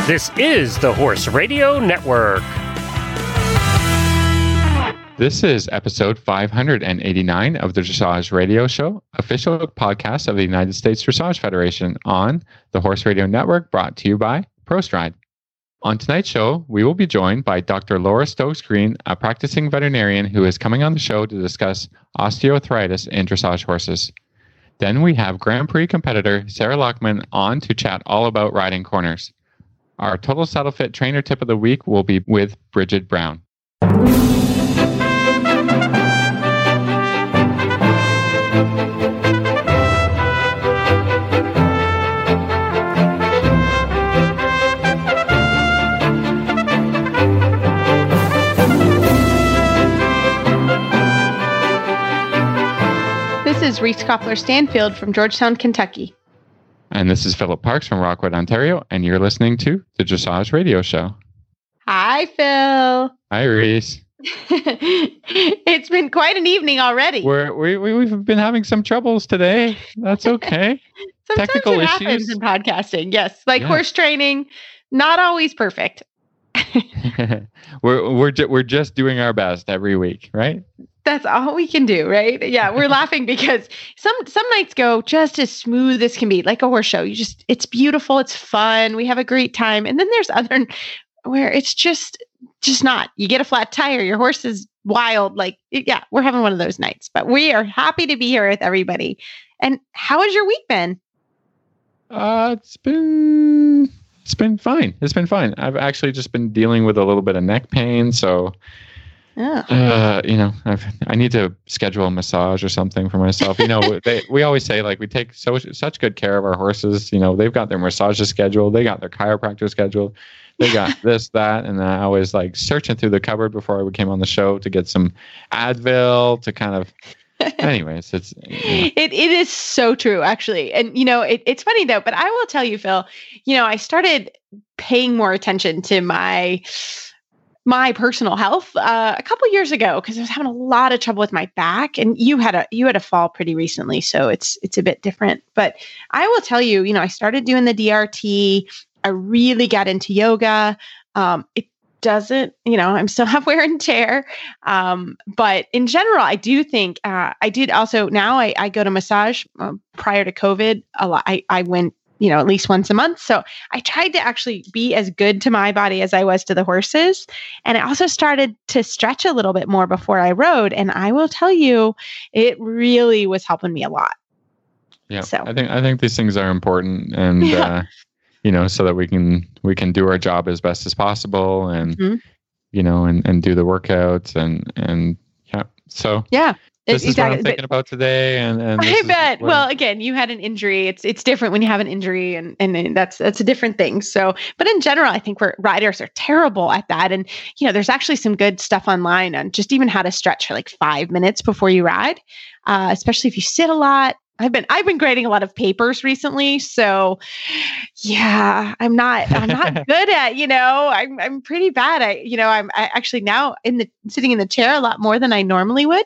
This is the Horse Radio Network. This is episode 589 of the Dressage Radio Show, official podcast of the United States Dressage Federation on the Horse Radio Network, brought to you by ProStride. On tonight's show, we will be joined by Dr. Laura Stokes-Green, a practicing veterinarian who is coming on the show to discuss osteoarthritis in dressage horses. Then we have Grand Prix competitor Sarah Lockman on to chat all about riding corners. Our Total Saddle Fit trainer tip of the week will be with Bridget Brown. This is Reese Koffler-Stanfield from Georgetown, Kentucky. And this is Philip Parks from Rockwood, Ontario, and you're listening to the Dressage Radio Show. Hi, Phil. Hi, Reese. It's been quite an evening already. We've been having some troubles today. That's okay. Sometimes Technical it issues happens in podcasting. Yes, like horse training, not always perfect. We're just doing our best every week, right? That's all we can do, right? Yeah, we're laughing because some nights go just as smooth as can be, like a horse show. It's beautiful, it's fun, we have a great time. And then there's other where it's just not. You get a flat tire, your horse is wild. We're having one of those nights. But we are happy to be here with everybody. And how has your week been? It's been fine. It's been fine. I've actually just been dealing with a little bit of neck pain, so I need to schedule a massage or something for myself. We always say we take such good care of our horses. They've got their massages scheduled, they got their chiropractor scheduled, they got this, that, and I was searching through the cupboard before I came on the show to get some Advil to kind of. Anyways, it is so true, actually. And, it's funny though, but I will tell you, Phil, I started paying more attention to my personal health a couple years ago because I was having a lot of trouble with my back, and you had a fall pretty recently, so it's a bit different. But I will tell you, I started doing the DRT. I really got into yoga. It doesn't, I'm still have wear and tear. But in general, I do think I did also now I go to massage prior to COVID a lot. I went at least once a month. So I tried to actually be as good to my body as I was to the horses. And I also started to stretch a little bit more before I rode. And I will tell you, it really was helping me a lot. Yeah. So I think these things are important, and, so that we can do our job as best as possible, and, and do the workouts and yeah. So yeah. This is what I'm thinking about today, and I bet. Well, again, you had an injury. It's different when you have an injury, and that's a different thing. So, but in general, I think riders are terrible at that. And there's actually some good stuff online on just even how to stretch for 5 minutes before you ride, especially if you sit a lot. I've been grading a lot of papers recently, so yeah, I'm not good at, I'm pretty bad. I'm actually now sitting in the chair a lot more than I normally would.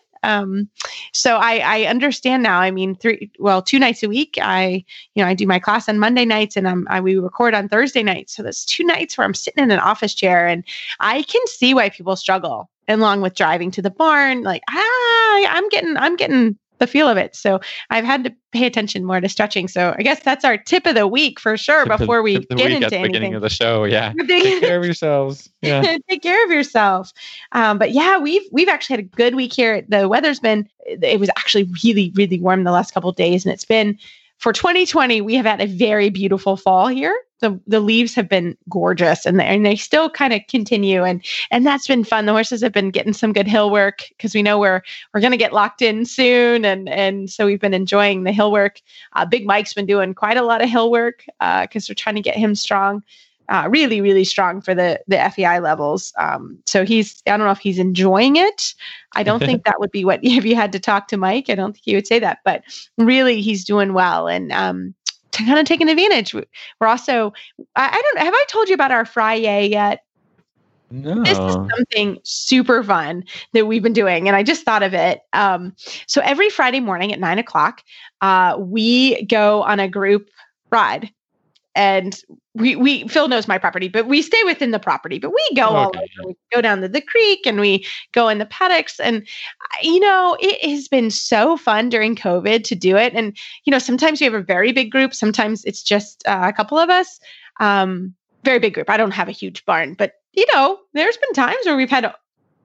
So I understand now. I mean, 2 nights a week, I do my class on Monday nights, and we record on Thursday nights. So there's 2 nights where I'm sitting in an office chair, and I can see why people struggle, along with driving to the barn. I'm getting the feel of it. So I've had to pay attention more to stretching. So I guess that's our tip of the week for sure before we get into anything. Beginning of the show. Yeah. Take care of yourselves. Yeah. Take care of yourself. But yeah, we've actually had a good week here. The weather's it was actually really, really warm the last couple of days. And it's been, for 2020, we have had a very beautiful fall here. The leaves have been gorgeous, and they still kind of continue, and that's been fun. The horses have been getting some good hill work because we know we're going to get locked in soon, and so we've been enjoying the hill work. Big Mike's been doing quite a lot of hill work because we're trying to get him strong, really, really strong for the FEI levels. So I don't know if he's enjoying it. I don't think that would be what, if you had to talk to Mike, I don't think he would say that, but really he's doing well. And, kind of taking advantage. We're also, have I told you about our Friday yet? No. This is something super fun that we've been doing, and I just thought of it. So every Friday morning at 9:00, we go on a group ride. and we Phil knows my property, but we stay within the property, but we go all over. We go down to the creek and we go in the paddocks, and it has been so fun during COVID to do it. And sometimes we have a very big group, sometimes it's just a couple of us. Very big group. I don't have a huge barn, but there's been times where we've had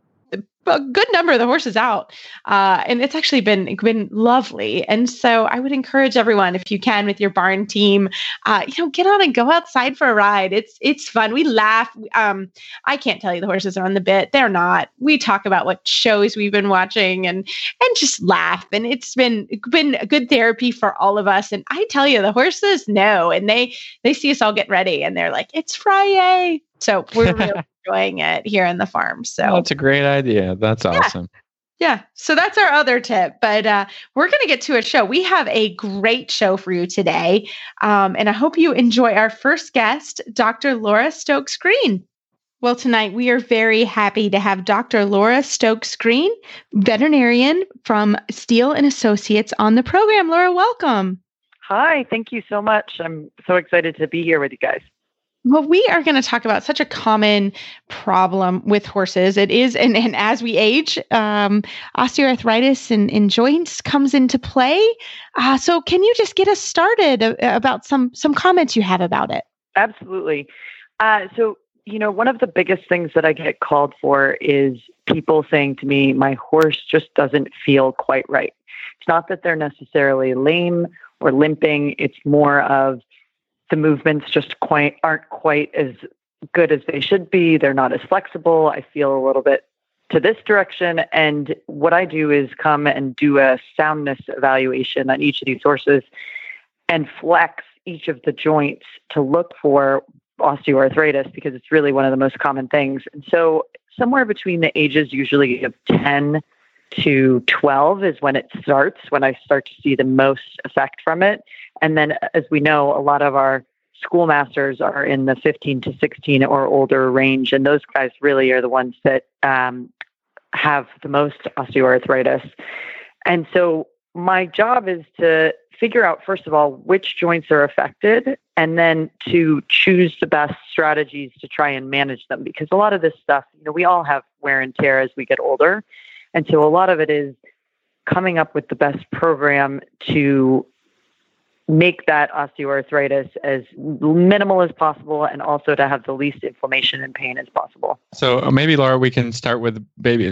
a good number of the horses out. And it's actually been lovely. And so I would encourage everyone, if you can, with your barn team, get on and go outside for a ride. It's fun. We laugh. I can't tell you the horses are on the bit. They're not. We talk about what shows we've been watching and just laugh. And it's been a good therapy for all of us. And I tell you, the horses know, and they see us all get ready and they're like, it's Friday. So we're really enjoying it here in the farm. So that's a great idea. That's awesome. Yeah. So that's our other tip, but we're going to get to a show. We have a great show for you today. And I hope you enjoy our first guest, Dr. Laura Stokes Green. Well, tonight we are very happy to have Dr. Laura Stokes Green, veterinarian from Steele and Associates, on the program. Laura, welcome. Hi. Thank you so much. I'm so excited to be here with you guys. Well, we are going to talk about such a common problem with horses. It is, and as we age, osteoarthritis and joints comes into play. So can you just get us started about some comments you have about it? Absolutely. So, one of the biggest things that I get called for is people saying to me, my horse just doesn't feel quite right. It's not that they're necessarily lame or limping. It's more of the movements just aren't quite as good as they should be. They're not as flexible. I feel a little bit to this direction. And what I do is come and do a soundness evaluation on each of these horses and flex each of the joints to look for osteoarthritis, because it's really one of the most common things. And so somewhere between the ages usually of 10 to 12 is when it starts, when I start to see the most effect from it. And then, as we know, a lot of our schoolmasters are in the 15 to 16 or older range. And those guys really are the ones that have the most osteoarthritis. And so my job is to figure out, first of all, which joints are affected, and then to choose the best strategies to try and manage them. Because a lot of this stuff, we all have wear and tear as we get older. And so a lot of it is coming up with the best program to make that osteoarthritis as minimal as possible, and also to have the least inflammation and pain as possible. So maybe, Laura, we can start with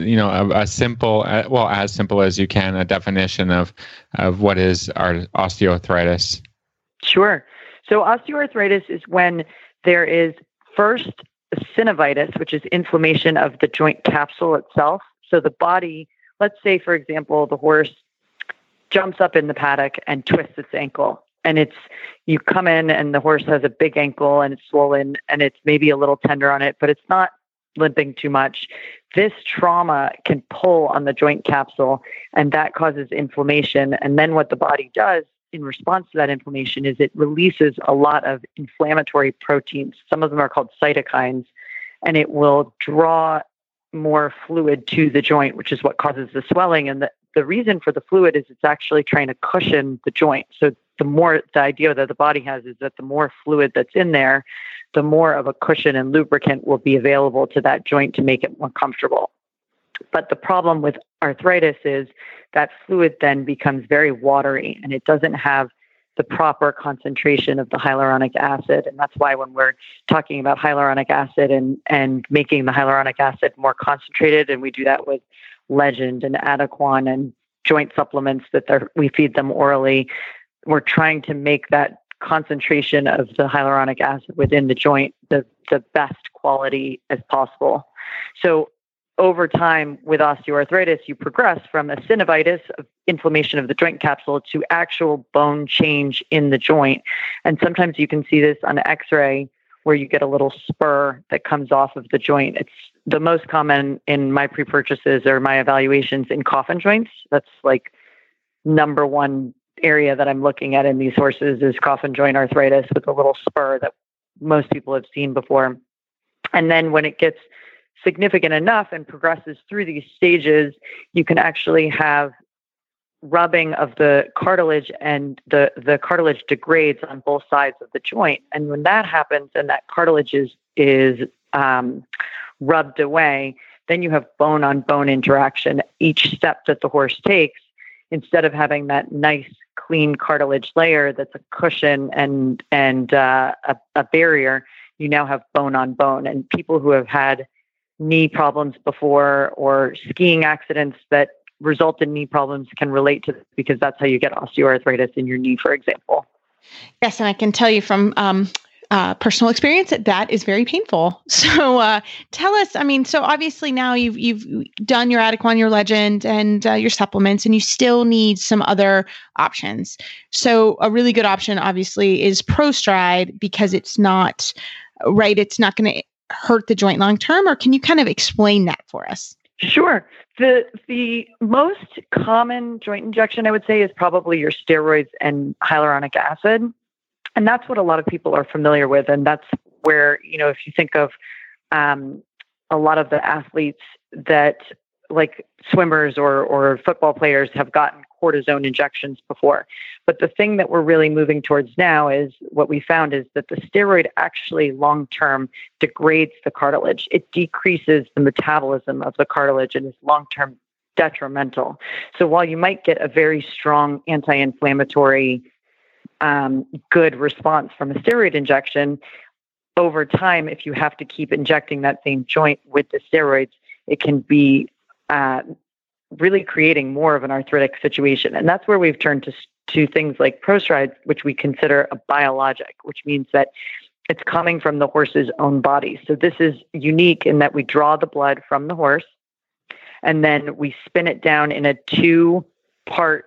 a simple, as simple as you can, a definition of what is our osteoarthritis. Sure. So osteoarthritis is when there is first synovitis, which is inflammation of the joint capsule itself. So the body, let's say, for example, the horse jumps up in the paddock and twists its ankle. And you come in and the horse has a big ankle and it's swollen and it's maybe a little tender on it, but it's not limping too much. This trauma can pull on the joint capsule, and that causes inflammation. And then what the body does in response to that inflammation is it releases a lot of inflammatory proteins. Some of them are called cytokines, and it will draw more fluid to the joint, which is what causes the swelling. And the reason for the fluid is it's actually trying to cushion the joint. So the idea that the body has is that the more fluid that's in there, the more of a cushion and lubricant will be available to that joint to make it more comfortable. But the problem with arthritis is that fluid then becomes very watery, and it doesn't have the proper concentration of the hyaluronic acid. And that's why when we're talking about hyaluronic acid and making the hyaluronic acid more concentrated, and we do that with Legend and Adequan and joint supplements that we feed them orally, we're trying to make that concentration of the hyaluronic acid within the joint the best quality as possible. So over time with osteoarthritis, you progress from a synovitis of inflammation of the joint capsule to actual bone change in the joint. And sometimes you can see this on X-ray where you get a little spur that comes off of the joint. It's the most common in my pre-purchases or my evaluations in coffin joints. That's like number one area that I'm looking at in these horses is coffin joint arthritis with a little spur that most people have seen before. And then when it gets significant enough and progresses through these stages, you can actually have rubbing of the cartilage, and the cartilage degrades on both sides of the joint. And when that happens and that cartilage is rubbed away, then you have bone on bone interaction. Each step that the horse takes, instead of having that nice clean cartilage layer that's a cushion and a barrier, you now have bone on bone. And people who have had knee problems before or skiing accidents that result in knee problems can relate to this, because that's how you get osteoarthritis in your knee, for example. Yes, and I can tell you from personal experience that is very painful. So tell us, so obviously now you've done your Adequan, your Legend, and your supplements, and you still need some other options. So a really good option, obviously, is ProStride, because it's not going to hurt the joint long term. Or can you kind of explain that for us? Sure. The most common joint injection, I would say, is probably your steroids and hyaluronic acid. And that's what a lot of people are familiar with. And that's where, if you think of a lot of the athletes that, like swimmers or football players, have gotten cortisone injections before. But the thing that we're really moving towards now is what we found is that the steroid actually long-term degrades the cartilage. It decreases the metabolism of the cartilage and is long-term detrimental. So while you might get a very strong anti-inflammatory good response from a steroid injection, over time, if you have to keep injecting that same joint with the steroids, it can be really creating more of an arthritic situation. And that's where we've turned to things like ProStride, which we consider a biologic, which means that it's coming from the horse's own body. So this is unique in that we draw the blood from the horse, and then we spin it down in a 2-part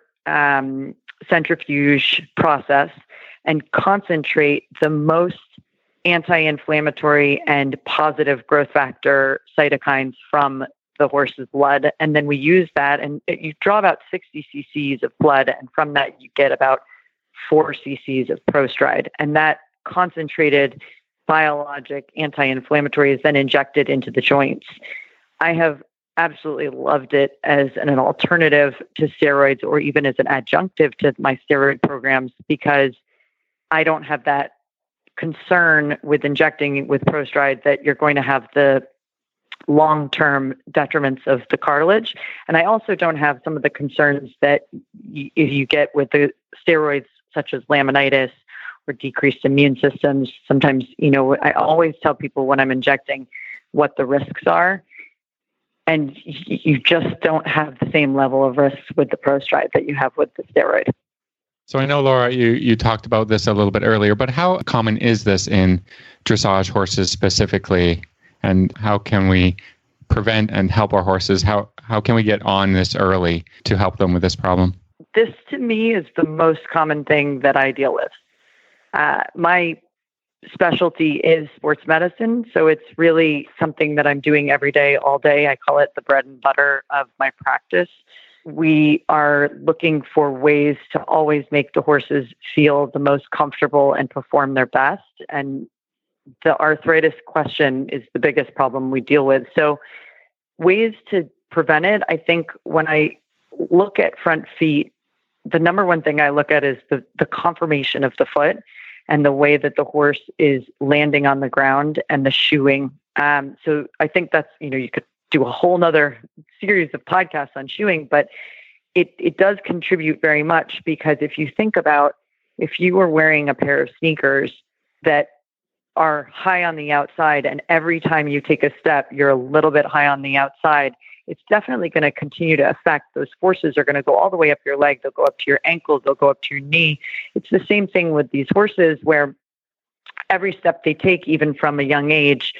centrifuge process and concentrate the most anti-inflammatory and positive growth factor cytokines from the horse's blood. And then we use that, and you draw about 60 cc's of blood, and from that you get about 4 cc's of ProStride. And that concentrated biologic anti-inflammatory is then injected into the joints. I have absolutely loved it as an alternative to steroids, or even as an adjunctive to my steroid programs, because I don't have that concern with injecting with ProStride that you're going to have the long-term detriments of the cartilage. And I also don't have some of the concerns that you get with the steroids, such as laminitis or decreased immune systems. Sometimes, I always tell people when I'm injecting what the risks are. And you just don't have the same level of risks with the ProStride that you have with the steroid. So I know, Laura, you talked about this a little bit earlier, but how common is this in dressage horses specifically? And how can we prevent and help our horses? How can we get on this early to help them with this problem? This, to me, is the most common thing that I deal with. My specialty is sports medicine, so it's really something that I'm doing every day, all day. I call it the bread and butter of my practice. We are looking for ways to always make the horses feel the most comfortable and perform their best. And the arthritis question is the biggest problem we deal with. So ways to prevent it, I think when I look at front feet, the number one thing I look at is the conformation of the foot and the way that the horse is landing on the ground and the shoeing. So I think that's, you could do a whole nother series of podcasts on shoeing, but it does contribute very much, because if you think about, if you were wearing a pair of sneakers that are high on the outside, and every time you take a step, you're a little bit high on the outside, it's definitely going to continue to affect. Those forces are going to go all the way up your leg. They'll go up to your ankle. They'll go up to your knee. It's the same thing with these horses, where every step they take, even from a young age,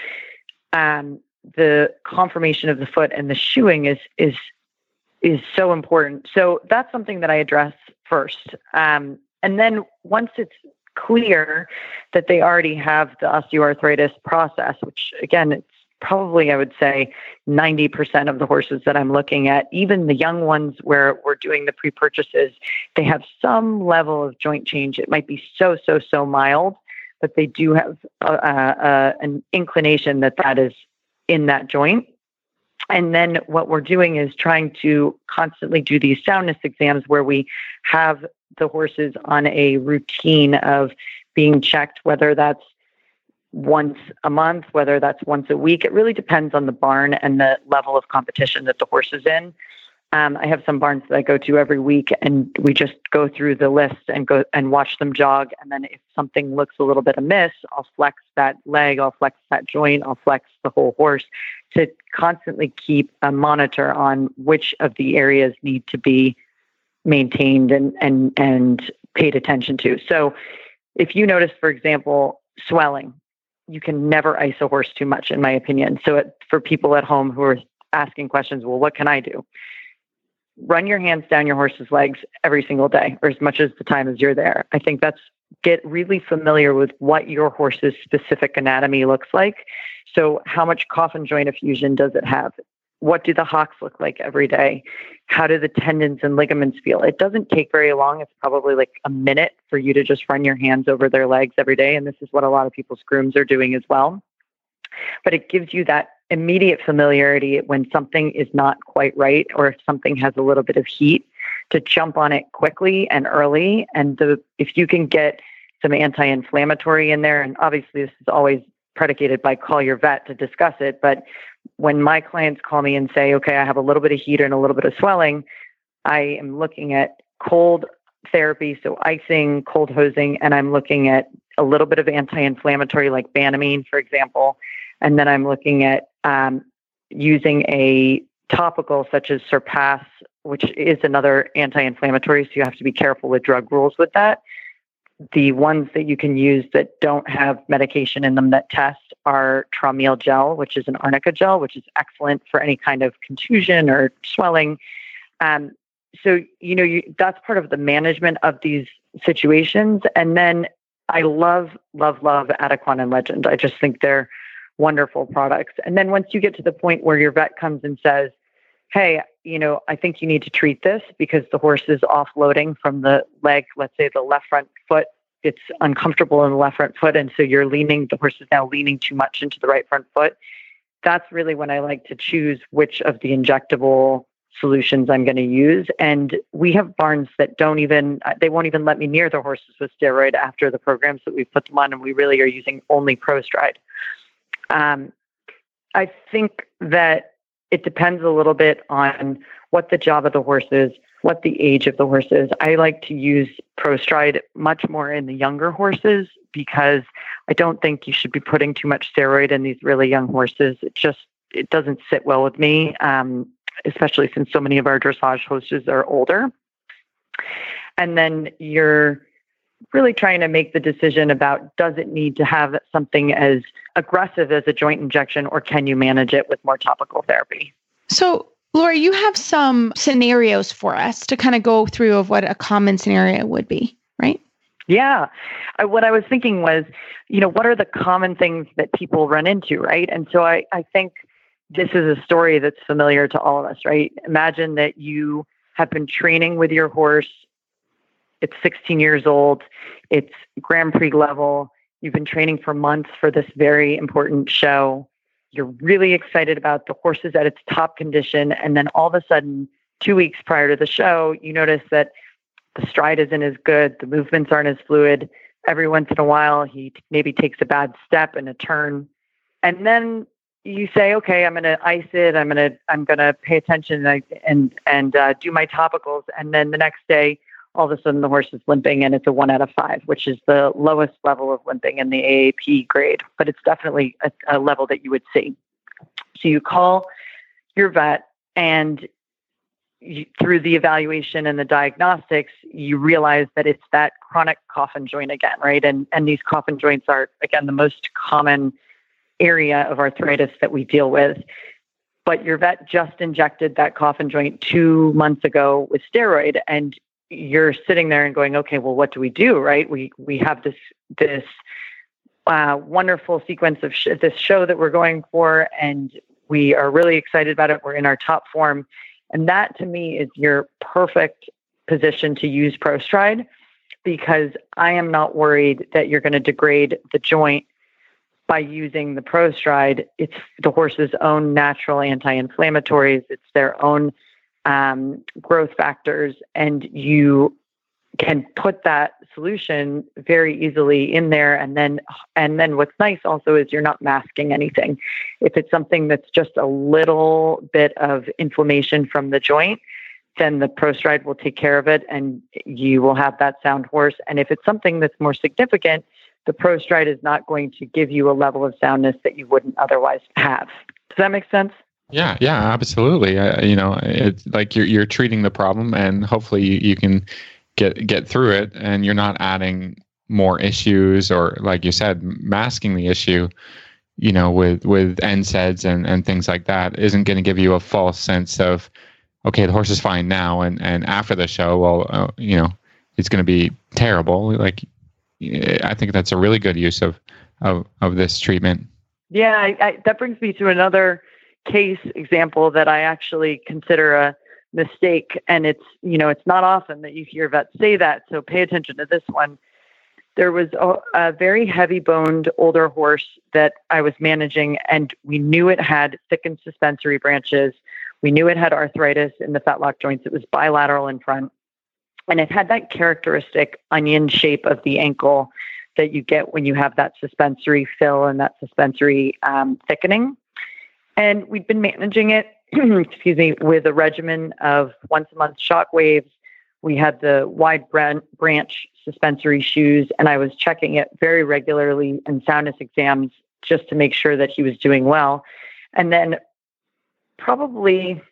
the conformation of the foot and the shoeing is so important. So that's something that I address first. And then once it's clear that they already have the osteoarthritis process, which again, it's probably, I would say, 90% of the horses that I'm looking at, even the young ones where we're doing the pre-purchases, they have some level of joint change. It might be so mild, but they do have an inclination that is in that joint. And then what we're doing is trying to constantly do these soundness exams where we have the horses on a routine of being checked, whether that's once a month, whether that's once a week. It really depends on the barn and the level of competition that the horse is in. I have some barns that I go to every week, and we just go through the list and go and watch them jog. And then if something looks a little bit amiss, I'll flex that leg, I'll flex that joint, I'll flex the whole horse to constantly keep a monitor on which of the areas need to be maintained and paid attention to. So if you notice, for example, swelling, you can never ice a horse too much, in my opinion. So for people at home who are asking questions, well, what can I do? Run your hands down your horse's legs every single day, or as much as the time as you're there. I think get really familiar with what your horse's specific anatomy looks like. So how much coffin joint effusion does it have? What do the hocks look like every day? How do the tendons and ligaments feel? It doesn't take very long. It's probably like a minute for you to just run your hands over their legs every day. And this is what a lot of people's grooms are doing as well. But it gives you that immediate familiarity when something is not quite right, or if something has a little bit of heat, to jump on it quickly and early. And if you can get some anti-inflammatory in there, and obviously this is always predicated by call your vet to discuss it. But when my clients call me and say, okay, I have a little bit of heat and a little bit of swelling, I am looking at cold therapy, so icing, cold hosing, and I'm looking at a little bit of anti-inflammatory like Banamine, for example. And then I'm looking at using a topical such as Surpass, which is another anti-inflammatory, so you have to be careful with drug rules with that. The ones that you can use that don't have medication in them that test are Traumeel gel, which is an arnica gel, which is excellent for any kind of contusion or swelling. So, that's part of the management of these situations. And then I love Adequan and Legend. I just think they're wonderful products. And then once you get to the point where your vet comes and says, hey, I think you need to treat this because the horse is offloading from the leg, let's say the left front foot, it's uncomfortable in the left front foot. And so the horse is now leaning too much into the right front foot. That's really when I like to choose which of the injectable solutions I'm going to use. And we have barns that they won't even let me near the horses with steroid after the programs that we've put them on. And we really are using only ProStride. I think that it depends a little bit on what the job of the horse is, what the age of the horse is. I like to use ProStride much more in the younger horses because I don't think you should be putting too much steroid in these really young horses. It doesn't sit well with me, especially since so many of our dressage horses are older. And then you're really trying to make the decision about, does it need to have something as aggressive as a joint injection, or can you manage it with more topical therapy? So, Laura, you have some scenarios for us to kind of go through of what a common scenario would be, right? Yeah. What I was thinking was, what are the common things that people run into, right? And so I think this is a story that's familiar to all of us, right? Imagine that you have been training with your horse. It's 16 years old. It's Grand Prix level. You've been training for months for this very important show. You're really excited about the horse is at its top condition. And then all of a sudden, 2 weeks prior to the show, you notice that the stride isn't as good. The movements aren't as fluid. Every once in a while, he maybe takes a bad step in a turn. And then you say, okay, I'm going to ice it. I'm going to pay attention and do my topicals. And then the next day, all of a sudden the horse is limping and it's a 1 out of 5, which is the lowest level of limping in the AAP grade, but it's definitely a level that you would see. So you call your vet and through the evaluation and the diagnostics, you realize that it's that chronic coffin joint again, right? And these coffin joints are, again, the most common area of arthritis that we deal with. But your vet just injected that coffin joint 2 months ago with steroid, and you're sitting there and going, okay, well, what do we do, right? We have this wonderful sequence of this show that we're going for, and we are really excited about it. We're in our top form. And that, to me, is your perfect position to use ProStride, because I am not worried that you're going to degrade the joint by using the ProStride, it's the horse's own natural anti-inflammatories. It's their own growth factors, and you can put that solution very easily in there. And then what's nice also is you're not masking anything. If it's something that's just a little bit of inflammation from the joint, then the ProStride will take care of it and you will have that sound horse. And if it's something that's more significant, the ProStride is not going to give you a level of soundness that you wouldn't otherwise have. Does that make sense? Yeah, absolutely. It's like you're treating the problem, and hopefully you can get through it, and you're not adding more issues or, like you said, masking the issue. With NSAIDs and things like that isn't going to give you a false sense of, okay, the horse is fine now, and after the show, well, it's going to be terrible. Like, I think that's a really good use of this treatment. Yeah, that brings me to another case example that I actually consider a mistake. And it's not often that you hear vets say that. So pay attention to this one. There was a very heavy boned older horse that I was managing, and we knew it had thickened suspensory branches. We knew it had arthritis in the fetlock joints. It was bilateral in front. And it had that characteristic onion shape of the ankle that you get when you have that suspensory fill and that suspensory thickening. And we'd been managing it, with a regimen of once a month shock waves. We had the wide branch suspensory shoes, and I was checking it very regularly in soundness exams just to make sure that he was doing well. And then probably,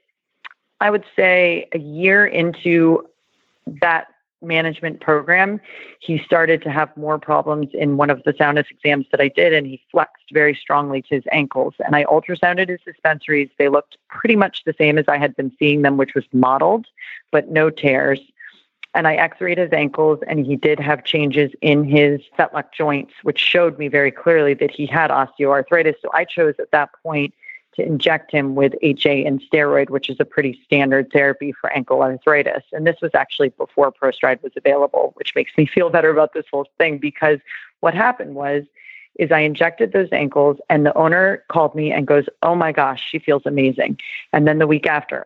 I would say, a year into that management program, he started to have more problems in one of the soundness exams that I did, and he flexed very strongly to his ankles. And I ultrasounded his suspensories. They looked pretty much the same as I had been seeing them, which was modeled, but no tears. And I x-rayed his ankles, and he did have changes in his fetlock joints, which showed me very clearly that he had osteoarthritis. So I chose at that point to inject him with HA and steroid, which is a pretty standard therapy for ankle arthritis. And this was actually before ProStride was available, which makes me feel better about this whole thing, because what happened is I injected those ankles, and the owner called me and goes, "Oh my gosh, she feels amazing." And then the week after,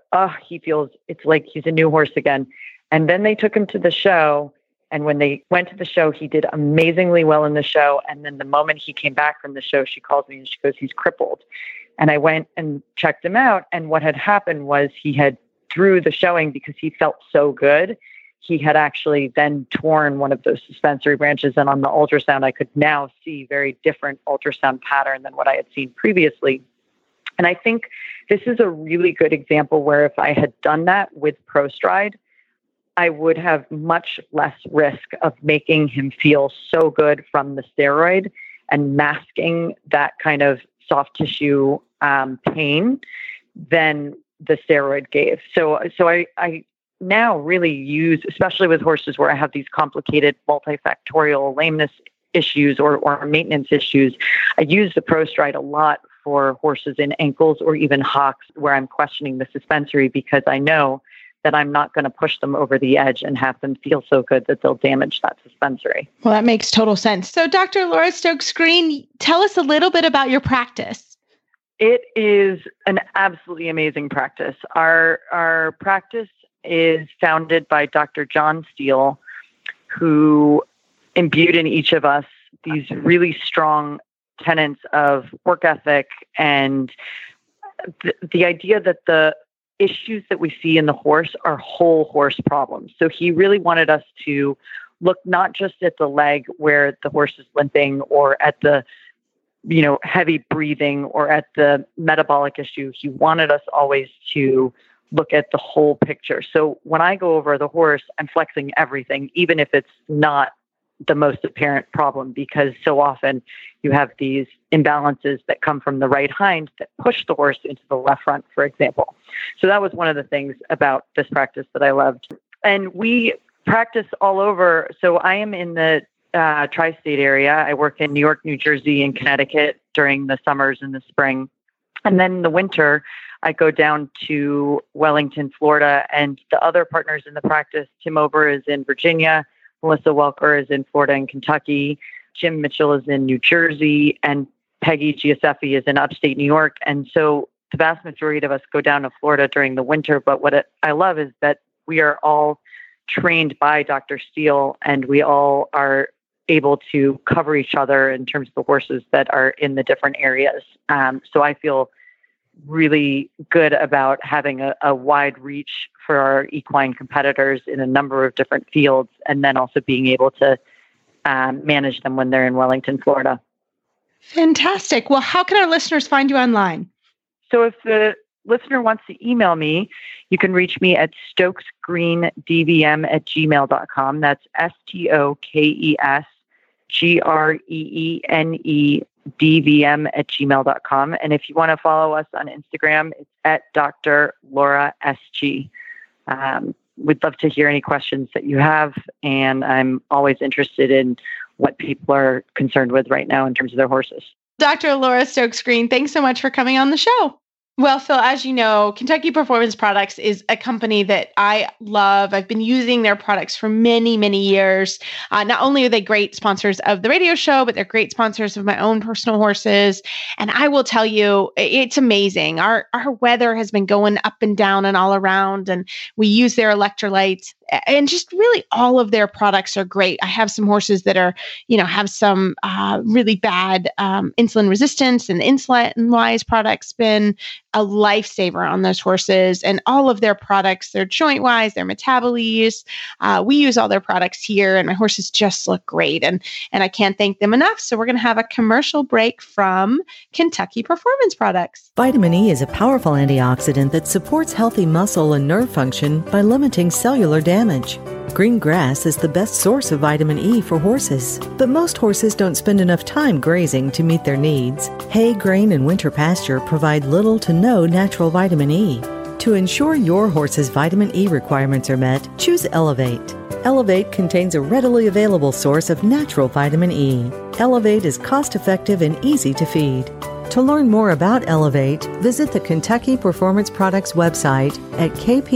it's like he's a new horse again. And then they took him to the show. And when they went to the show, he did amazingly well in the show. And then the moment he came back from the show, she calls me and she goes, "He's crippled." And I went and checked him out. And what had happened was he had, through the showing, because he felt so good, he had actually then torn one of those suspensory branches. And on the ultrasound, I could now see very different ultrasound pattern than what I had seen previously. And I think this is a really good example where if I had done that with ProStride, I would have much less risk of making him feel so good from the steroid and masking that kind of soft tissue pain than the steroid gave. So I now really use, especially with horses where I have these complicated multifactorial lameness issues or maintenance issues, I use the ProStride a lot for horses in ankles or even hocks where I'm questioning the suspensory, because I know that I'm not going to push them over the edge and have them feel so good that they'll damage that suspensory. Well, that makes total sense. So Dr. Laura Stokes-Green, tell us a little bit about your practice. It is an absolutely amazing practice. Our practice is founded by Dr. John Steele, who imbued in each of us these really strong tenets of work ethic and the idea that the issues that we see in the horse are whole horse problems. So he really wanted us to look not just at the leg where the horse is limping or at the heavy breathing or at the metabolic issue. He wanted us always to look at the whole picture. So when I go over the horse, I'm flexing everything, even if it's not the most apparent problem, because so often you have these imbalances that come from the right hind that push the horse into the left front, for example. So that was one of the things about this practice that I loved. And we practice all over. So I am in the tri-state area. I work in New York, New Jersey, and Connecticut during the summers and the spring. And then in the winter, I go down to Wellington, Florida, and the other partners in the practice, Tim Ober is in Virginia, Melissa Welker is in Florida and Kentucky, Jim Mitchell is in New Jersey, and Peggy Giuseppe is in upstate New York. And so the vast majority of us go down to Florida during the winter. But what I love is that we are all trained by Dr. Steele, and we all are able to cover each other in terms of the horses that are in the different areas. So I feel really good about having a wide reach for our equine competitors in a number of different fields, and then also being able to manage them when they're in Wellington, Florida. Fantastic. Well, how can our listeners find you online? So if the listener wants to email me, you can reach me at stokesgreendvm@gmail.com. That's STOKESGREENEDVM@gmail.com. And if you want to follow us on Instagram, it's at Dr. Laura SG. We'd love to hear any questions that you have. And I'm always interested in what people are concerned with right now in terms of their horses. Dr. Laura Stokes Green, thanks so much for coming on the show. Well, Phil, as you know, Kentucky Performance Products is a company that I love. I've been using their products for many, many years. Not only are they great sponsors of the radio show, but they're great sponsors of my own personal horses. And I will tell you, it's amazing. Our weather has been going up and down and all around, and we use their electrolytes. And just really all of their products are great. I have some horses that are, have some really bad insulin resistance, and the Insulin-Wise product's been a lifesaver on those horses. And all of their products, their Joint-Wise, their Metabolise, we use all their products here, and my horses just look great. And I can't thank them enough. So we're going to have a commercial break from Kentucky Performance Products. Vitamin E is a powerful antioxidant that supports healthy muscle and nerve function by limiting cellular damage. Green grass is the best source of vitamin E for horses, but most horses don't spend enough time grazing to meet their needs. Hay, grain, and winter pasture provide little to no natural vitamin E. To ensure your horse's vitamin E requirements are met, choose Elevate. Elevate contains a readily available source of natural vitamin E. Elevate is cost-effective and easy to feed. To learn more about Elevate, visit the Kentucky Performance Products website at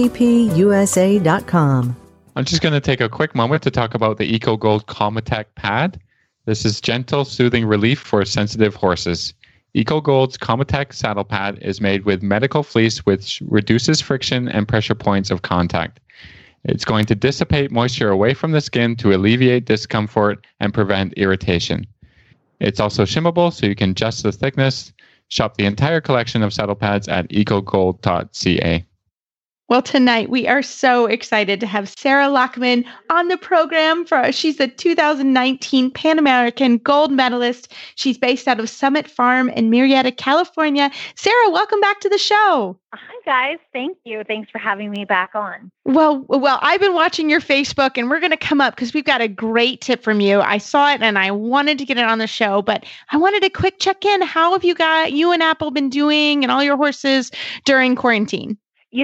kppusa.com. I'm just going to take a quick moment to talk about the EcoGold Comatec pad. This is gentle, soothing relief for sensitive horses. EcoGold's Comatec saddle pad is made with medical fleece, which reduces friction and pressure points of contact. It's going to dissipate moisture away from the skin to alleviate discomfort and prevent irritation. It's also shimmable, so you can adjust the thickness. Shop the entire collection of saddle pads at ecogold.ca. Well, tonight we are so excited to have Sarah Lockman on the program. She's the 2019 Pan American gold medalist. She's based out of Summit Farm in Murrieta, California. Sarah, welcome back to the show. Hi, guys. Thank you. Thanks for having me back on. Well, I've been watching your Facebook, and we're going to come up because we've got a great tip from you. I saw it and I wanted to get it on the show, but I wanted a quick check-in. How have you and Apple been doing and all your horses during quarantine?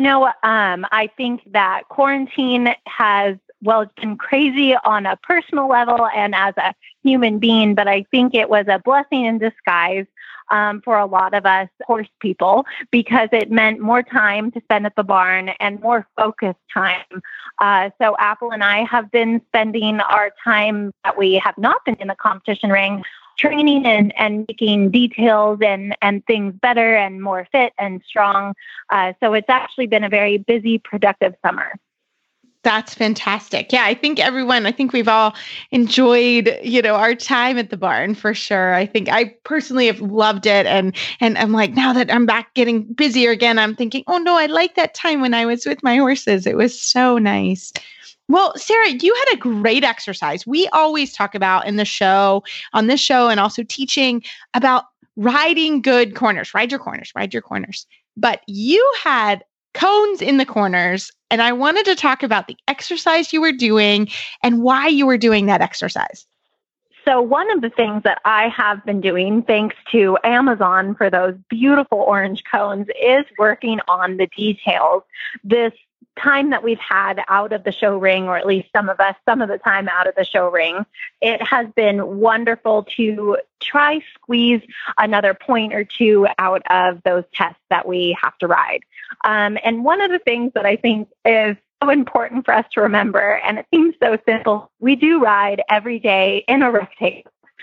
I think that quarantine it's been crazy on a personal level and as a human being, but I think it was a blessing in disguise for a lot of us horse people, because it meant more time to spend at the barn and more focused time. So Apple and I have been spending our time that we have not been in the competition ring training and making details and things better and more fit and strong. So it's actually been a very busy, productive summer. That's fantastic. Yeah, I think we've all enjoyed, our time at the barn for sure. I think I personally have loved it. And I'm like, now that I'm back getting busier again, I'm thinking, oh no, I like that time when I was with my horses. It was so nice. Well, Sarah, you had a great exercise. We always talk about on this show, and also teaching about riding good corners, ride your corners. But you had cones in the corners, and I wanted to talk about the exercise you were doing and why you were doing that exercise. So one of the things that I have been doing, thanks to Amazon for those beautiful orange cones, is working on the details. This time that we've had out of the show ring, or at least some of the time out of the show ring, it has been wonderful to try squeeze another point or two out of those tests that we have to ride. And one of the things that I think is so important for us to remember, and it seems so simple, we do ride every day in a rectangle.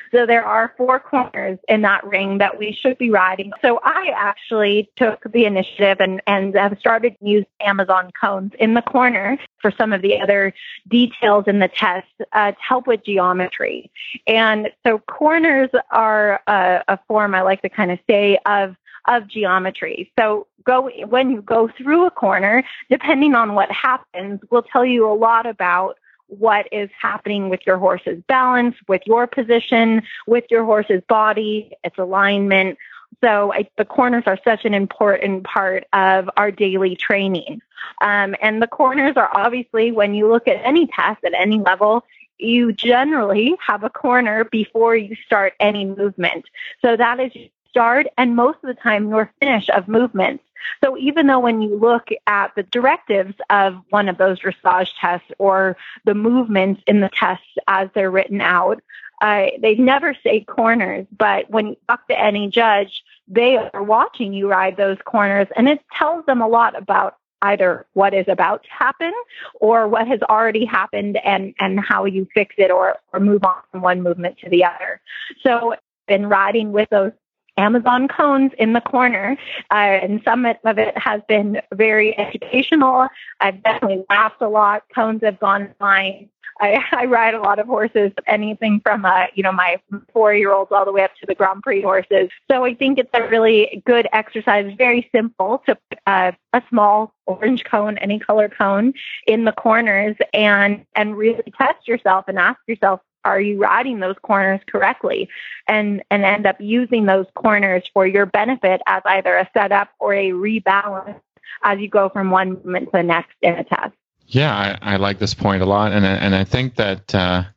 So there are 4 corners in that ring that we should be riding. So I actually took the initiative and have started to use Amazon cones in the corner for some of the other details in the test to help with geometry. And so corners are a form, I like to kind of say, of geometry. So when you go through a corner, depending on what happens, will tell you a lot about what is happening with your horse's balance, with your position, with your horse's body, its alignment. So the corners are such an important part of our daily training. And the corners are obviously, when you look at any test at any level, you generally have a corner before you start any movement. So that is your start and most of the time your finish of movements. So even though when you look at the directives of one of those dressage tests or the movements in the tests as they're written out, they never say corners, but when you talk to any judge, they are watching you ride those corners, and it tells them a lot about either what is about to happen or what has already happened and how you fix it or move on from one movement to the other. So I've been riding with those Amazon cones in the corner, and some of it has been very educational. I've definitely laughed a lot. Cones have gone flying. I ride a lot of horses, anything from my 4-year-olds all the way up to the Grand Prix horses. So I think it's a really good exercise. Very simple to put a small orange cone, any color cone, in the corners and really test yourself and ask yourself, are you riding those corners correctly? And end up using those corners for your benefit as either a setup or a rebalance as you go from one movement to the next in a test. Yeah, I like this point a lot, and I think that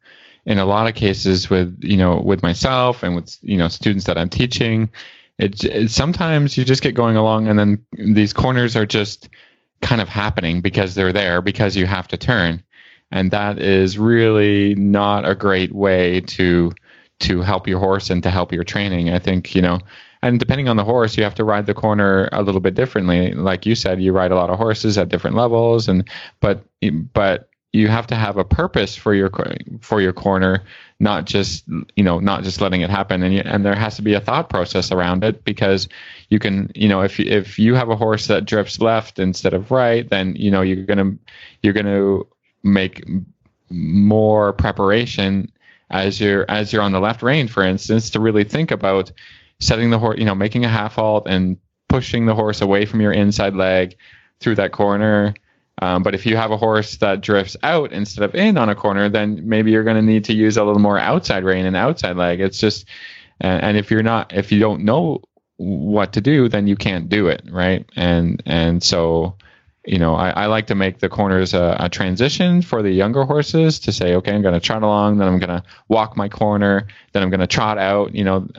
in a lot of cases with myself and with students that I'm teaching, it sometimes you just get going along, and then these corners are just kind of happening because they're there because you have to turn. And that is really not a great way to help your horse and to help your training. I think, and depending on the horse, you have to ride the corner a little bit differently. Like you said, you ride a lot of horses at different levels, but you have to have a purpose for your corner, not just letting it happen. And there has to be a thought process around it, because you can, if you have a horse that drifts left instead of right, then you're gonna make more preparation as you're on the left rein, for instance, to really think about setting the horse, making a half halt and pushing the horse away from your inside leg through that corner. But if you have a horse that drifts out instead of in on a corner, then maybe you're going to need to use a little more outside rein and outside leg. It's just, and if you don't know what to do, then you can't do it, right? And so, I like to make the corners a transition for the younger horses to say, okay, I'm going to trot along, then I'm going to walk my corner, then I'm going to trot out,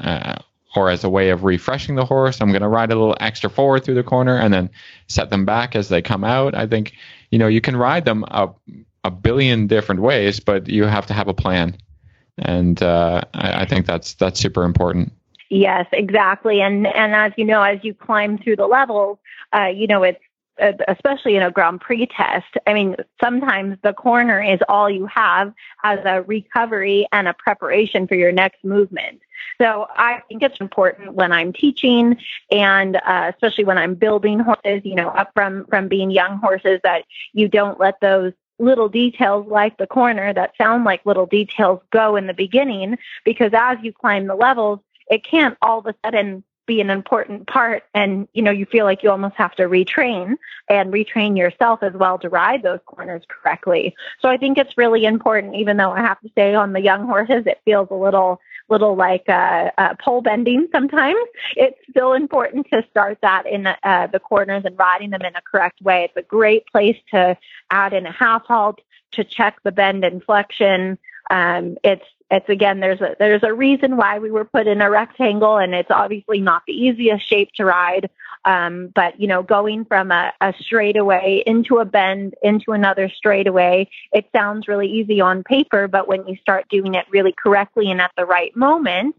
or as a way of refreshing the horse, I'm going to ride a little extra forward through the corner and then set them back as they come out. I think, you can ride them a billion different ways, but you have to have a plan. And I think that's super important. Yes, exactly. And as as you climb through the levels, it's, especially in a Grand Prix test, I mean, sometimes the corner is all you have as a recovery and a preparation for your next movement. So I think it's important when I'm teaching and especially when I'm building horses, up from being young horses, that you don't let those little details like the corner that sound like little details go in the beginning, because as you climb the levels, it can't all of a sudden be an important part, and you feel like you almost have to retrain yourself as well to ride those corners correctly. So I think it's really important, even though I have to say on the young horses it feels a little like pole bending sometimes. It's still important to start that in the corners and riding them in a correct way. It's a great place to add in a half halt to check the bend and flexion. It's again, there's a reason why we were put in a rectangle, and it's obviously not the easiest shape to ride. But going from a straightaway into a bend, into another straightaway, it sounds really easy on paper, but when you start doing it really correctly and at the right moment,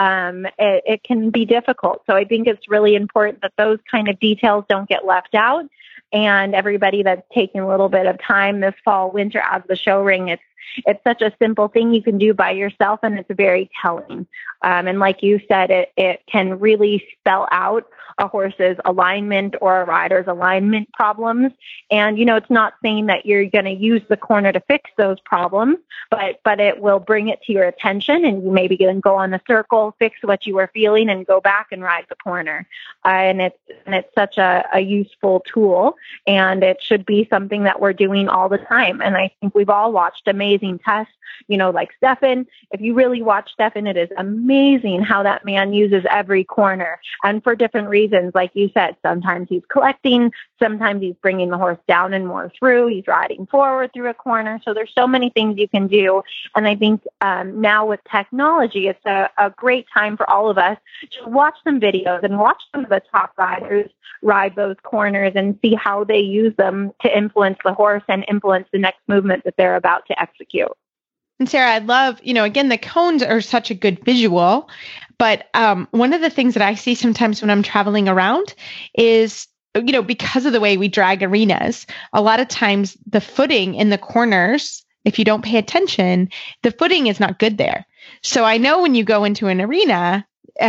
it can be difficult. So I think it's really important that those kind of details don't get left out. And everybody that's taking a little bit of time this fall, winter as the show ring, It's such a simple thing you can do by yourself, and it's very telling. And like you said, it can really spell out a horse's alignment or a rider's alignment problems. And, it's not saying that you're going to use the corner to fix those problems, but it will bring it to your attention, and you maybe can go on the circle, fix what you were feeling, and go back and ride the corner. And it's such a useful tool, and it should be something that we're doing all the time. And I think we've all watched amazing tests, like Stefan. If you really watch Stefan, it is amazing how that man uses every corner, and for different reasons. Like you said, sometimes he's collecting, sometimes he's bringing the horse down and more through, he's riding forward through a corner. So there's so many things you can do. And I think now with technology, it's a great time for all of us to watch some videos and watch some of the top riders ride those corners and see how they use them to influence the horse and influence the next movement that they're about to execute. And Sarah, I love, again, the cones are such a good visual, but one of the things that I see sometimes when I'm traveling around is, because of the way we drag arenas, a lot of times the footing in the corners, if you don't pay attention, the footing is not good there. So I know when you go into an arena,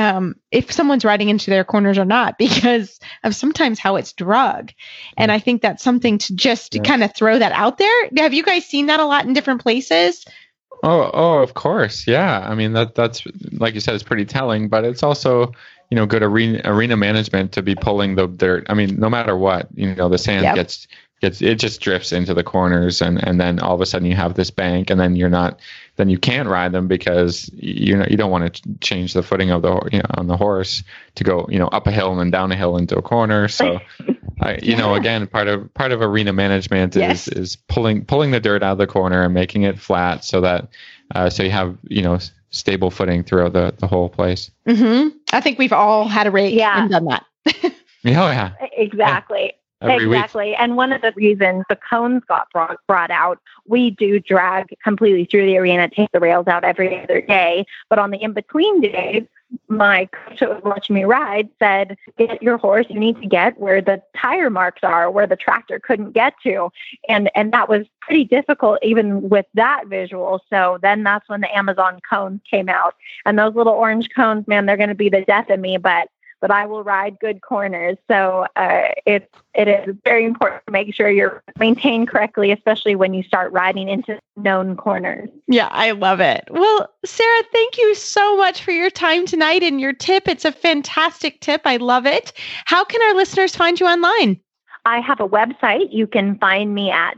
if someone's riding into their corners or not, because of sometimes how it's drug. And I think that's something to just kind of throw that out there. Have you guys seen that a lot in different places? Oh, of course. Yeah. I mean, that's, like you said, it's pretty telling, but it's also, good arena management to be pulling the dirt. I mean, no matter what, the sand gets, it just drifts into the corners, and then all of a sudden you have this bank, and then then you can't ride them because you don't want to change the footing of on the horse to go, up a hill and then down a hill into a corner. So, again, part of arena management is pulling the dirt out of the corner and making it flat so that so you have stable footing throughout the whole place. Mm-hmm. I think we've all had a rake and done that. Yeah. Exactly. Every exactly. week. And one of the reasons the cones got brought out, we do drag completely through the arena, take the rails out every other day. But on the in-between days, my coach that was watching me ride said, get your horse, you need to get where the tire marks are, where the tractor couldn't get to. And that was pretty difficult even with that visual. So then that's when the Amazon cones came out. And those little orange cones, man, they're going to be the death of me, but I will ride good corners. So it is very important to make sure you're maintained correctly, especially when you start riding into known corners. Yeah, I love it. Well, Sarah, thank you so much for your time tonight and your tip. It's a fantastic tip. I love it. How can our listeners find you online? I have a website. You can find me at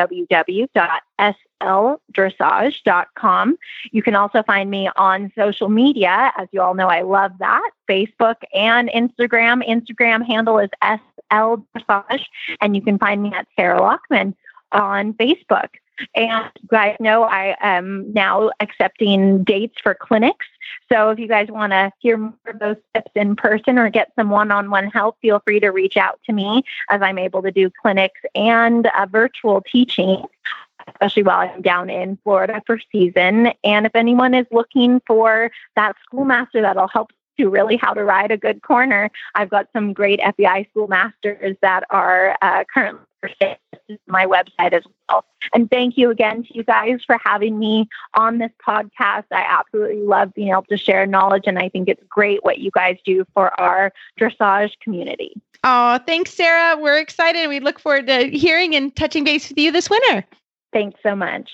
www.sldressage.com. You can also find me on social media. As you all know, I love that. Facebook and Instagram. Instagram handle is sldressage. And you can find me at Sarah Lockman on Facebook. And you guys know I am now accepting dates for clinics. So if you guys want to hear more of those tips in person or get some one-on-one help, feel free to reach out to me, as I'm able to do clinics and virtual teaching, especially while I'm down in Florida for season. And if anyone is looking for that schoolmaster that'll help you really how to ride a good corner, I've got some great FEI schoolmasters that are currently for sale on my website as well. And thank you again to you guys for having me on this podcast. I absolutely love being able to share knowledge, and I think it's great what you guys do for our dressage community. Oh, thanks, Sarah. We're excited. We look forward to hearing and touching base with you this winter. Thanks so much.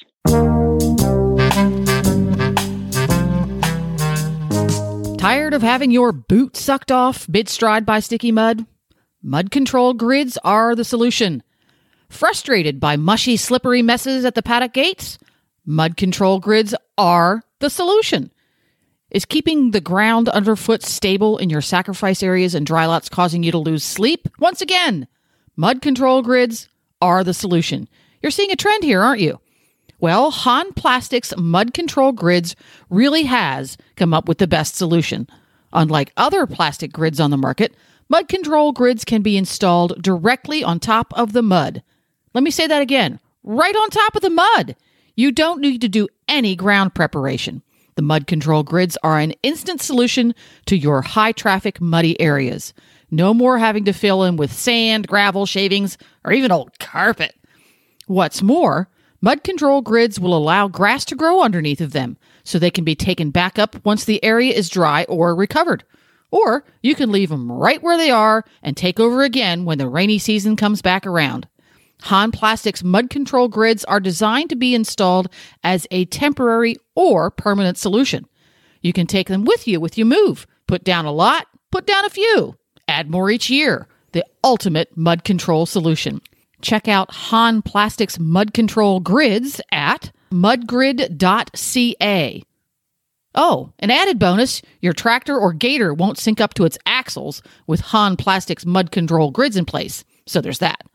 Tired of having your boot sucked off mid-stride by sticky mud? Mud Control Grids are the solution. Frustrated by mushy, slippery messes at the paddock gates? Mud Control Grids are the solution. Is keeping the ground underfoot stable in your sacrifice areas and dry lots causing you to lose sleep? Once again, Mud Control Grids are the solution. You're seeing a trend here, aren't you? Well, Han Plastics Mud Control Grids really has come up with the best solution. Unlike other plastic grids on the market, Mud Control Grids can be installed directly on top of the mud. Let me say that again. Right on top of the mud. You don't need to do any ground preparation. The Mud Control Grids are an instant solution to your high-traffic, muddy areas. No more having to fill in with sand, gravel, shavings, or even old carpet. What's more, Mud control grids will allow grass to grow underneath of them, so they can be taken back up once the area is dry or recovered. Or you can leave them right where they are and take over again when the rainy season comes back around. Han Plastics mud control grids are designed to be installed as a temporary or permanent solution. You can take them with you move. Put down a lot, put down a few. Add more each year. The ultimate mud control solution. Check out Han Plastics mud control grids at mudgrid.ca. Oh, an added bonus, your tractor or gator won't sink up to its axles with Han Plastics mud control grids in place. So there's that.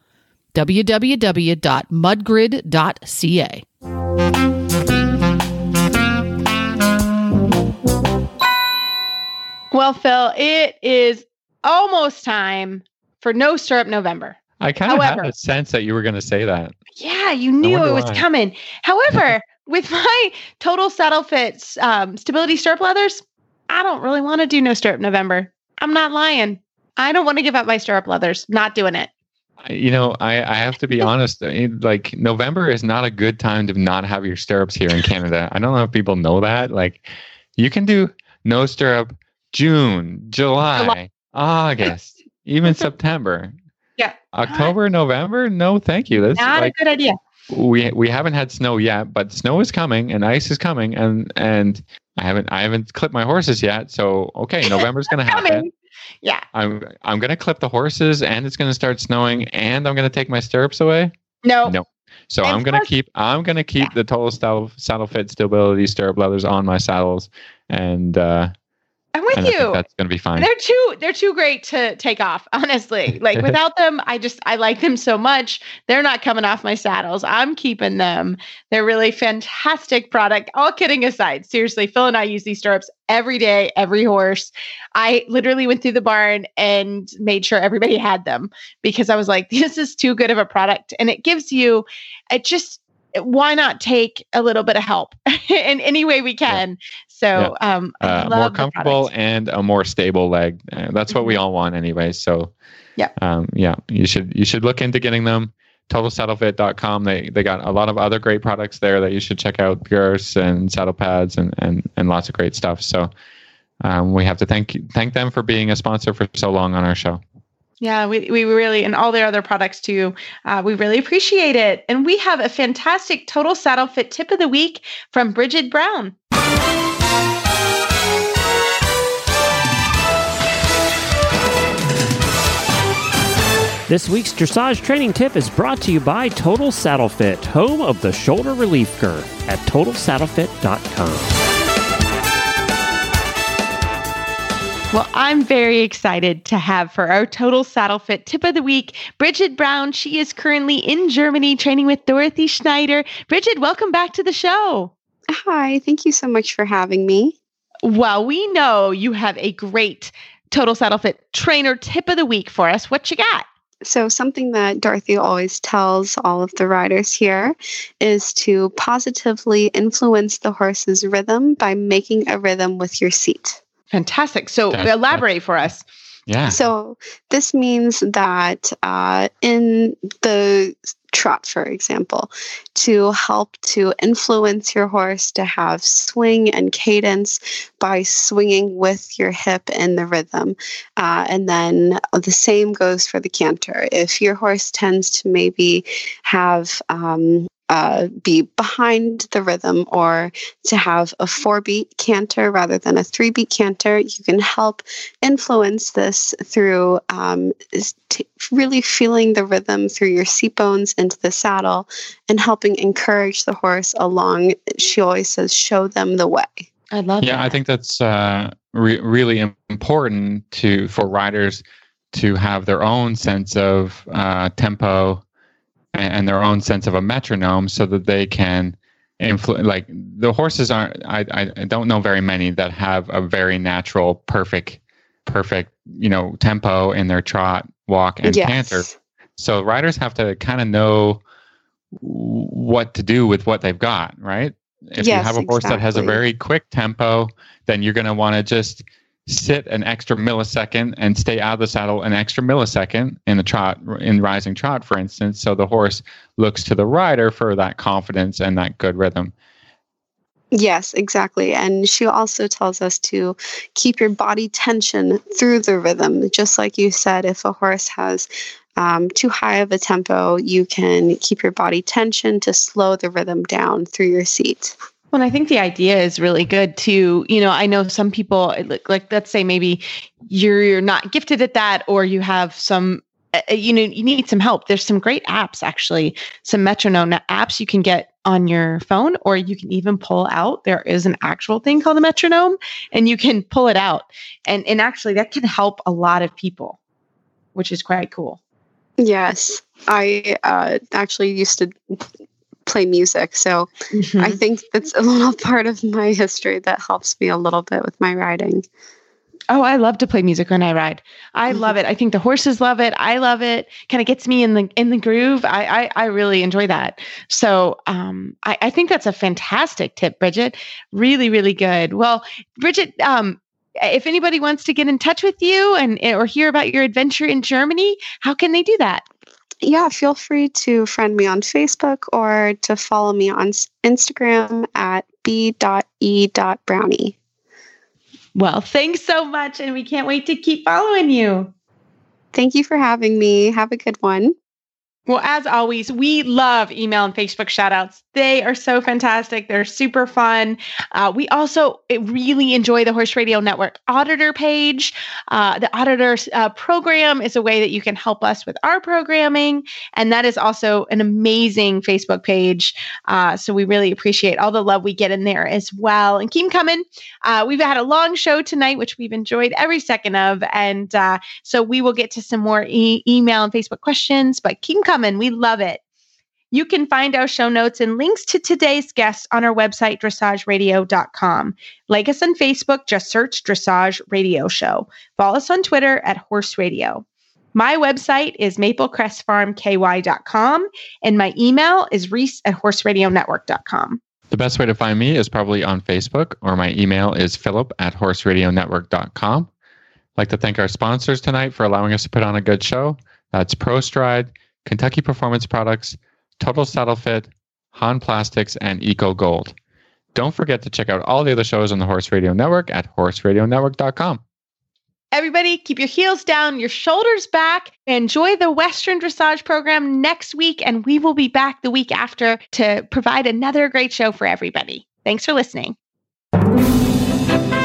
www.mudgrid.ca. Well, Phil, it is almost time for No Stirrup November. I kind of had a sense that you were going to say that. Yeah, you knew it was coming. However, with my Total Saddle Fit Stability Stirrup Leathers, I don't really want to do No Stirrup November. I'm not lying. I don't want to give up my stirrup leathers. Not doing it. You know, I have to be honest. Like, November is not a good time to not have your stirrups here in Canada. I don't know if people know that. Like, you can do no stirrup June, July, August, even September. Yeah. October, November? No, thank you. That's not a good idea. We haven't had snow yet, but snow is coming and ice is coming, and I haven't clipped my horses yet. So okay, November's going to happen. Yeah. I'm going to clip the horses, and it's going to start snowing, and I'm going to take my stirrups away. No. So I'm going to keep the Total Saddle Fit Stability Stirrup Leathers on my saddles, and I'm with you. That's going to be fine. They're too great to take off, honestly. Like, without them, I like them so much. They're not coming off my saddles. I'm keeping them. They're really fantastic product. All kidding aside, seriously, Phil and I use these stirrups every day, every horse. I literally went through the barn and made sure everybody had them because I was like, this is too good of a product. And it gives you, why not take a little bit of help in any way we can? So, more comfortable and a more stable leg. That's what we all want anyway. So, you should look into getting them. TotalSaddleFit.com. They got a lot of other great products there that you should check out. Girths and saddle pads and lots of great stuff. So, we have to thank them for being a sponsor for so long on our show. Yeah, we really, and all their other products too, we really appreciate it. And we have a fantastic Total Saddle Fit tip of the week from Bridget Brown. This week's dressage training tip is brought to you by Total Saddle Fit, home of the shoulder relief girth at TotalSaddleFit.com. Well, I'm very excited to have for our Total Saddle Fit tip of the week, Bridget Brown. She is currently in Germany training with Dorothy Schneider. Bridget, welcome back to the show. Hi, thank you so much for having me. Well, we know you have a great Total Saddle Fit trainer tip of the week for us. What you got? So something that Dorothy always tells all of the riders here is to positively influence the horse's rhythm by making a rhythm with your seat. Fantastic. So elaborate for us. Yeah. So this means that in the trot, for example, to help to influence your horse to have swing and cadence by swinging with your hip in the rhythm. And then the same goes for the canter. If your horse tends to maybe have be behind the rhythm or to have a 4-beat canter rather than a 3-beat canter, you can help influence this through really feeling the rhythm through your seat bones into the saddle and helping encourage the horse along. She always says, show them the way. I love that. Yeah, I think that's really important for riders to have their own sense of tempo and their own sense of a metronome so that they can influence. Like, the horses aren't, I don't know very many that have a very natural, perfect, tempo in their trot, walk, and canter. So riders have to kind of know what to do with what they've got, right? If you have a horse that has a very quick tempo, then you're going to want to just sit an extra millisecond and stay out of the saddle an extra millisecond in the trot, in rising trot, for instance. So the horse looks to the rider for that confidence and that good rhythm. Yes, exactly. And she also tells us to keep your body tension through the rhythm. Just like you said, if a horse has too high of a tempo, you can keep your body tension to slow the rhythm down through your seat. Well, I think the idea is really good too. I know some people, like let's say maybe you're not gifted at that, or you have some, you need some help. There's some great apps, actually, some metronome apps you can get on your phone, or you can even pull out. There is an actual thing called a metronome, and you can pull it out. And actually that can help a lot of people, which is quite cool. Yes. I actually used to play music. So I think that's a little part of my history that helps me a little bit with my riding. Oh, I love to play music when I ride. I love it. I think the horses love it. I love it. Kind of gets me in the groove. I really enjoy that. So I think that's a fantastic tip, Bridget. Really, really good. Well, Bridget, if anybody wants to get in touch with you or hear about your adventure in Germany, how can they do that? Yeah, feel free to friend me on Facebook or to follow me on Instagram at b.e.brownie. Well, thanks so much, and we can't wait to keep following you. Thank you for having me. Have a good one. Well, as always, we love email and Facebook shoutouts. They are so fantastic. They're super fun. We also really enjoy the Horse Radio Network Auditor page. The Auditor program is a way that you can help us with our programming. And that is also an amazing Facebook page. So we really appreciate all the love we get in there as well. And keep coming. We've had a long show tonight, which we've enjoyed every second of. And so we will get to some more email and Facebook questions, but keep coming. We love it. You can find our show notes and links to today's guests on our website, dressageradio.com. Like us on Facebook, just search Dressage Radio Show. Follow us on Twitter at Horse Radio. My website is maplecrestfarmky.com, and my email is reese@horseradionetwork.com. The best way to find me is probably on Facebook, or my email is philip@horseradionetwork.com. I'd like to thank our sponsors tonight for allowing us to put on a good show. That's ProStride, Kentucky Performance Products, Total Saddle Fit, Han Plastics, and Eco Gold. Don't forget to check out all the other shows on the Horse Radio Network at horseradionetwork.com. Everybody, keep your heels down, your shoulders back. Enjoy the Western Dressage program next week, and we will be back the week after to provide another great show for everybody. Thanks for listening.